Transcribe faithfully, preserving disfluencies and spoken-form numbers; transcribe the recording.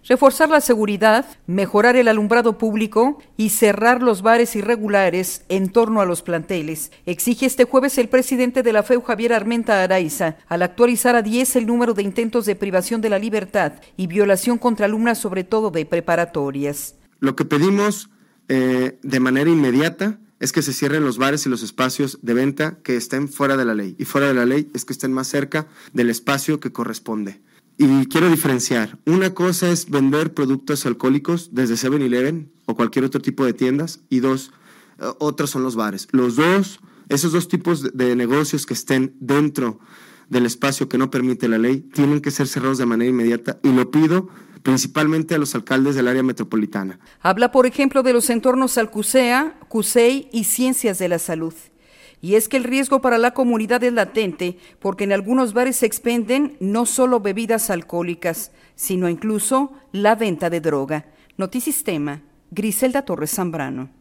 reforzar la seguridad, mejorar el alumbrado público y cerrar los bares irregulares en torno a los planteles. Exige este jueves el presidente de la F E U, Javier Armenta Araiza, al actualizar a diez el número de intentos de privación de la libertad y violación contra alumnas, sobre todo de preparatorias. Lo que pedimos eh, de manera inmediata es que se cierren los bares y los espacios de venta que estén fuera de la ley. Y fuera de la ley es que estén más cerca del espacio que corresponde. Y quiero diferenciar. Una cosa es vender productos alcohólicos desde seven eleven o cualquier otro tipo de tiendas. Y dos, otros son los bares. Los dos, esos dos tipos de negocios que estén dentro del espacio que no permite la ley, tienen que ser cerrados de manera inmediata. Y lo pido principalmente a los alcaldes del área metropolitana. Habla, por ejemplo, de los entornos Alcucea, CUSEI y Ciencias de la Salud. Y es que el riesgo para la comunidad es latente, porque en algunos bares se expenden no solo bebidas alcohólicas, sino incluso la venta de droga. Notisistema, Griselda Torres Zambrano.